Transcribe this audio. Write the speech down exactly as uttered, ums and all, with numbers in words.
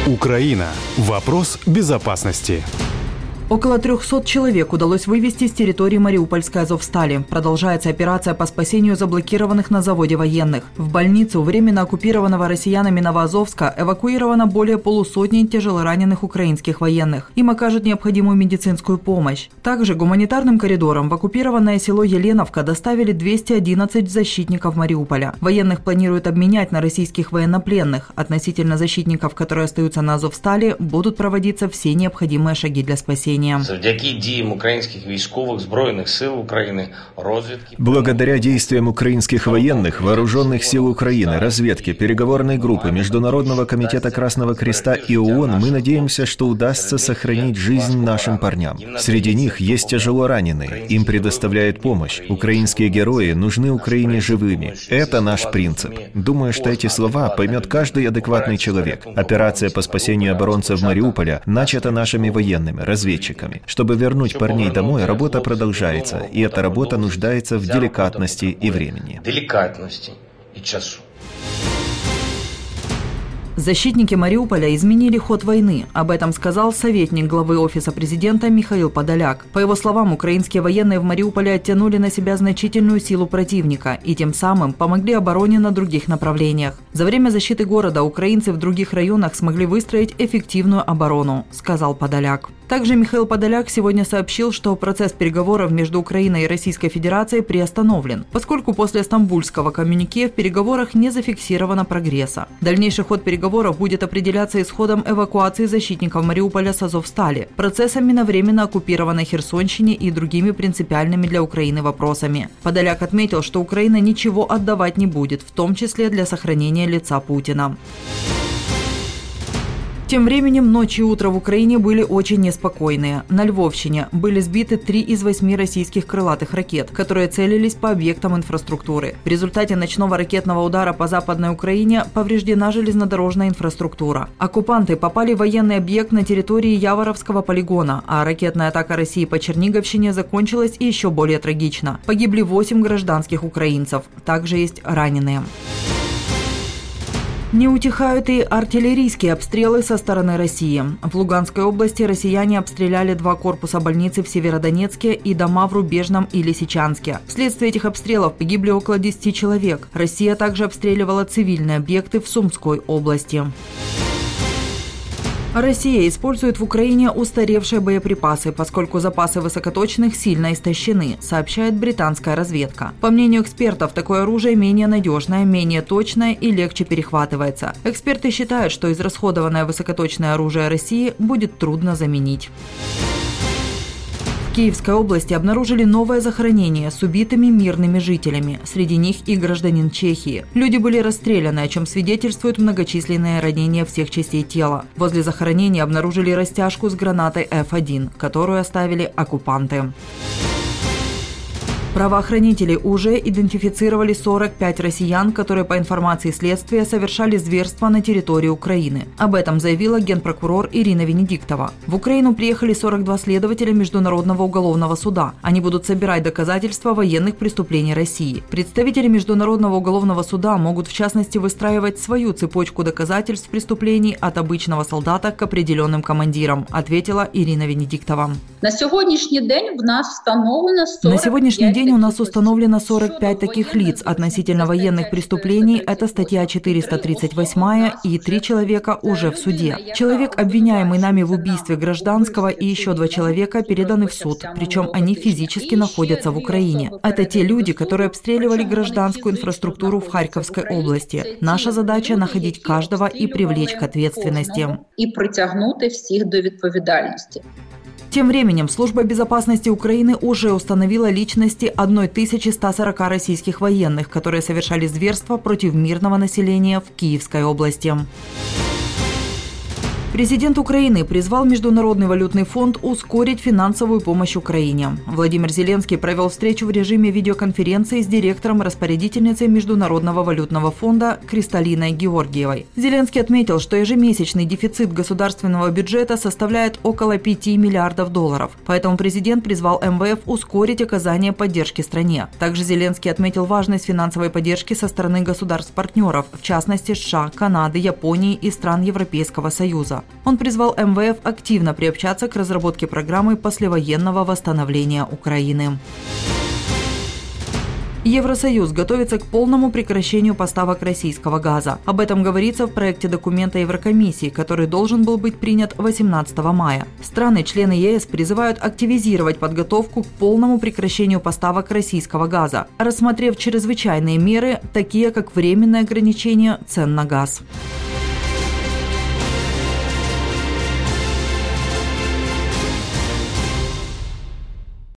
Украина. Вопрос безопасности. Около трехсот человек удалось вывести с территории Мариупольской Азовстали. Продолжается операция по спасению заблокированных на заводе военных. В больницу временно оккупированного россиянами Новоазовска эвакуировано более полусотни тяжелораненых украинских военных. Им окажут необходимую медицинскую помощь. Также гуманитарным коридором в оккупированное село Еленовка доставили двести одиннадцать защитников Мариуполя. Военных планируют обменять на российских военнопленных. Относительно защитников, которые остаются на Азовстали, будут проводиться все необходимые шаги для спасения. Завдяки діям українських військових збройних сил України, розвідки. Благодаря действиям украинских военных, вооруженных сил Украины, разведки, переговорной группы, Международного комитета Красного Креста и ООН, мы надеемся, что удастся сохранить жизнь нашим парням. Среди них есть тяжело раненые, им предоставляют помощь. Украинские герои нужны Украине живыми. Это наш принцип. Думаю, что эти слова поймет каждый адекватный человек. Операция по спасению оборонцев Мариуполя начата нашими военными, разведчиками. Чтобы вернуть парней домой, работа продолжается, и эта работа нуждается в деликатности и времени. Деликатности и часу. Защитники Мариуполя изменили ход войны. Об этом сказал советник главы Офиса президента Михаил Подоляк. По его словам, украинские военные в Мариуполе оттянули на себя значительную силу противника и тем самым помогли обороне на других направлениях. За время защиты города украинцы в других районах смогли выстроить эффективную оборону, сказал Подоляк. Также Михаил Подоляк сегодня сообщил, что процесс переговоров между Украиной и Российской Федерацией приостановлен, поскольку после Стамбульского коммюнике в переговорах не зафиксировано прогресса. Дальнейший ход переговоров будет определяться исходом эвакуации защитников Мариуполя с Азовстали, процессами на временно оккупированной Херсонщине и другими принципиальными для Украины вопросами. Подоляк отметил, что Украина ничего отдавать не будет, в том числе для сохранения лица Путина. Тем временем ночь и утро в Украине были очень неспокойные. На Львовщине были сбиты три из восьми российских крылатых ракет, которые целились по объектам инфраструктуры. В результате ночного ракетного удара по Западной Украине повреждена железнодорожная инфраструктура. Оккупанты попали в военный объект на территории Яворовского полигона, а ракетная атака России по Черниговщине закончилась еще более трагично. Погибли восемь гражданских украинцев. Также есть раненые. Не утихают и артиллерийские обстрелы со стороны России. В Луганской области россияне обстреляли два корпуса больницы в Северодонецке и дома в Рубежном и Лисичанске. Вследствие этих обстрелов погибли около десяти человек. Россия также обстреливала цивильные объекты в Сумской области. Россия использует в Украине устаревшие боеприпасы, поскольку запасы высокоточных сильно истощены, сообщает британская разведка. По мнению экспертов, такое оружие менее надежное, менее точное и легче перехватывается. Эксперты считают, что израсходованное высокоточное оружие России будет трудно заменить. В Киевской области обнаружили новое захоронение с убитыми мирными жителями. Среди них и гражданин Чехии. Люди были расстреляны, о чем свидетельствуют многочисленные ранения всех частей тела. Возле захоронения обнаружили растяжку с гранатой эф один, которую оставили оккупанты. Правоохранители уже идентифицировали сорок пять россиян, которые, по информации следствия, совершали зверства на территории Украины. Об этом заявила генпрокурор Ирина Венедиктова. В Украину приехали сорок два следователя Международного уголовного суда. Они будут собирать доказательства военных преступлений России. Представители Международного уголовного суда могут, в частности, выстраивать свою цепочку доказательств преступлений от обычного солдата к определенным командирам, ответила Ирина Венедиктова. На сегодняшний день в нас установлено сорок На сегодняшний день у нас установлено сорок пять таких лиц. Относительно военных преступлений это статья четыреста тридцать восемь, и три человека уже в суде. Человек, обвиняемый нами в убийстве гражданского, и еще два человека переданы в суд, причем они физически находятся в Украине. Это те люди, которые обстреливали гражданскую инфраструктуру в Харьковской области. Наша задача – находить каждого и привлечь к ответственности. И притягнути всех до ответственности. Тем временем Служба безопасности Украины уже установила личности тысячи ста сорока российских военных, которые совершали зверства против мирного населения в Киевской области. Президент Украины призвал Международный валютный фонд ускорить финансовую помощь Украине. Владимир Зеленский провел встречу в режиме видеоконференции с директором распорядительницей Международного валютного фонда Кристалиной Георгиевой. Зеленский отметил, что ежемесячный дефицит государственного бюджета составляет около пяти миллиардов долларов. Поэтому президент призвал эм вэ эф ускорить оказание поддержки стране. Также Зеленский отметил важность финансовой поддержки со стороны государств-партнеров, в частности США, Канады, Японии и стран Европейского Союза. Он призвал эм вэ эф активно приобщаться к разработке программы послевоенного восстановления Украины. Евросоюз готовится к полному прекращению поставок российского газа. Об этом говорится в проекте документа Еврокомиссии, который должен был быть принят восемнадцатого мая. Страны-члены е эс призывают активизировать подготовку к полному прекращению поставок российского газа, рассмотрев чрезвычайные меры, такие как временное ограничение цен на газ.